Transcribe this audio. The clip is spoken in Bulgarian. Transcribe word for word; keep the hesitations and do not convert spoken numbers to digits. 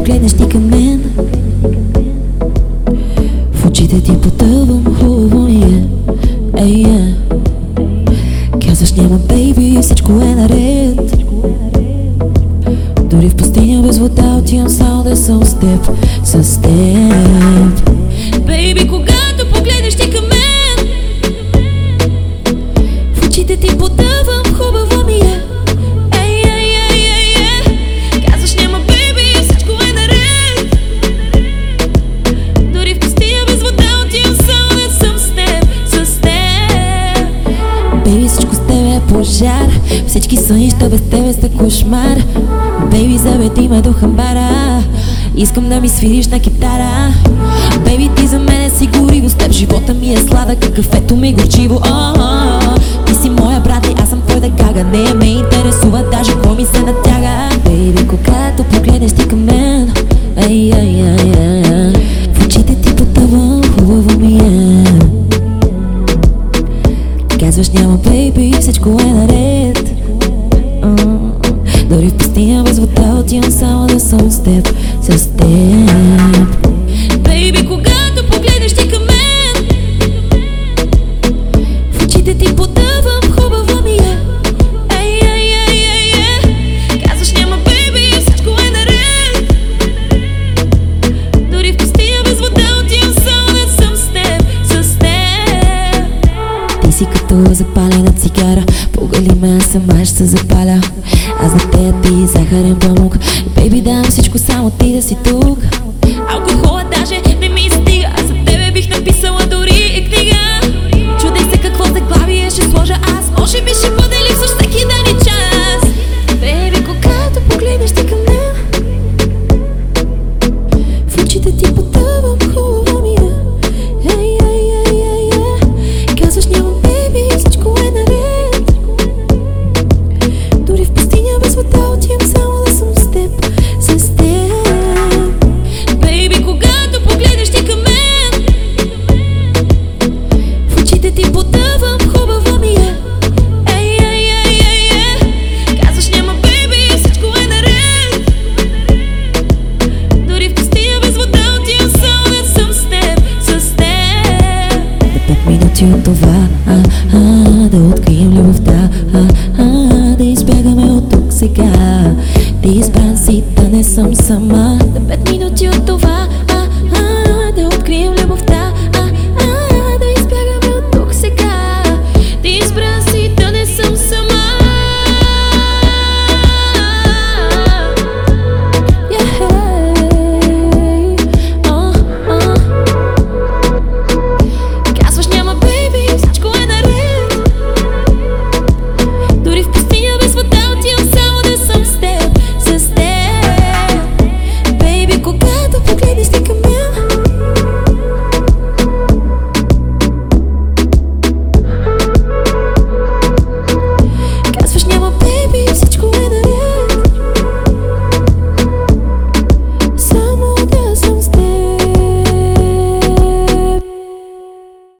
погледнеш ти към мен, в очите ти потъвам, хубаво ми е. Ей, е. Казваш няма бейби, всичко е наред. Дори в пустиня без вода отивам само да съм с теб, с теб. Бейби, когато погледнеш ти към мен, в очите ти потъвам, хубаво ми е. Ей, ей, ей, ей, ей. Казваш няма бейби, всичко е наред. Дори в пустиня без вода отивам само да съм с теб, с теб. Бейби, всичко с тебе е пожар, всички сънища без тебе са кошмар. Бейби, заведи ме до хамбара, искам да ми свириш на китара. Бейби, ти за мен е си гориво, с теб живота ми е сладък, а кафето ми горчиво. О-о-о. Ти си моя брат и аз съм твой дъгага, не ме интересува даже кой ми се натяга. Бейби, когато погледнеш ти към мен, ей, ей, ей, ей, в очите ти потъвам, хубаво ми е. Казваш няма бейби, всичко е наред. Дори в пустиня без вода отивам само да съм с теб, с теб. Бейби, когато погледнеш ти към мен, в очите ти потъвам, хубаво ми е. Ей, ей, ей, ей, ей. Казваш няма бейби, всичко е наред. Дори в пустиня без вода отивам само да съм с теб, с теб. Ти си като запалена цигара, погали ме, аз сама ще се запаля. Аз за тея ти захарен памук. Бейби, дам всичко, само ти да си тук. Алкохола даже не ми стига, аз за тебе бих написала дори и книга. Чудей се какво заглавие ще сложа аз, може би ще бъде липсваш всеки ден и час. Бейби, когато погледнеш ти към мен, в очите ти потъвам, хубаво ми е. Ей, ей, ей, ей, ей. Казваш няма бейби, всичко е наред. Дори в пустиня без вода отивам само да съм с теб, с теб. Бейби, когато погледнеш ти към мен, в очите ти потъвам, хубаво ми е. Ей, ей, ей, ей, ей. Казваш няма бейби, всичко е наред. Дори в пустиня без вода отивам само да съм с теб, с теб. Да пет минути от това, а, а, да открием любовта, а, а, да избягаме от тук сега. Ти избран си, да не съм сама.